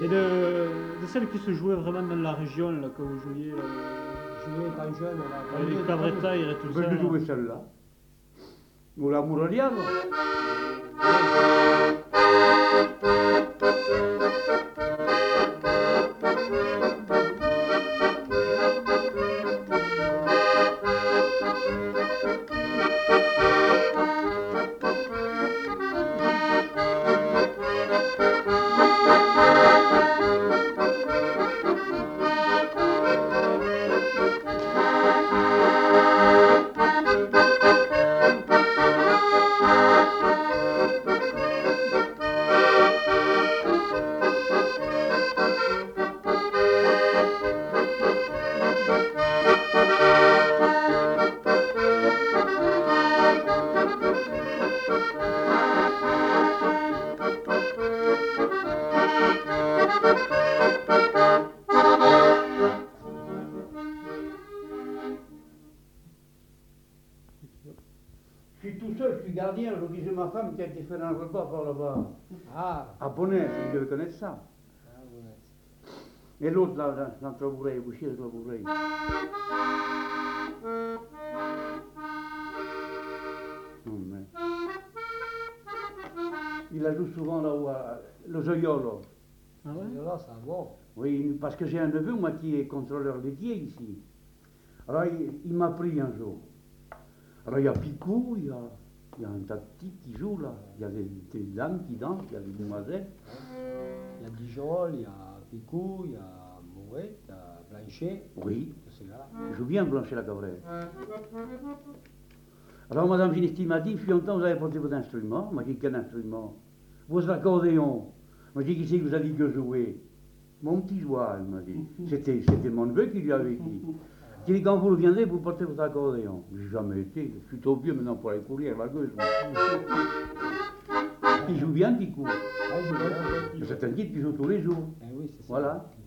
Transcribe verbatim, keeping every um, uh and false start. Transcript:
Et de, de celles qui se jouaient vraiment dans la région, là, quand vous jouiez, là, Je jouais étant jeune, là. avec les cabretaires et tout Ben, ça. je là. jouais celle-là. Ou la Muraliano. Je suis tout seul, je suis gardien. Aujourd'hui, j'ai ma femme qui a été faire un repas par là-bas. Ah, À Bonnet, vous devez connaître ça. ah, voilà. Et l'autre, là, dans, dans le bourreau, boucher avec le bourreau. Non, mais... Il la joue souvent là-haut, à le Zoiolo. Ah ouais? Et là, ça va. Oui, parce que j'ai un neveu, moi, qui est contrôleur laitier ici. Alors, il, il m'a pris un jour. Alors, il y a Picou, il y a, il y a un tas de petits qui jouent là. Il y a des, des dames qui dansent, il y a des demoiselles. Il y a Dijol, il y a Picou, il y a Mouret, il y a Blanchet. Oui, C'est là. il joue bien Blanchet la Cabrelle. Alors, Madame Ginesti m'a dit, depuis longtemps, vous avez porté votre instrument. Moi, j'ai dit, quel instrument? Vos accordéons. Moi, j'ai dit, qui c'est que vous avez dit que jouer? Mon petit joie, elle m'a dit. C'était, c'était mon neveu qui lui avait dit. Il dit, quand vous reviendrez, vous portez votre accordéon. J'ai jamais été, je suis trop vieux maintenant pour aller courir à la gueule. Il joue bien, Picou. Ah, je vais. C'est un type qui joue tous les jours. Eh oui, c'est ça. Voilà.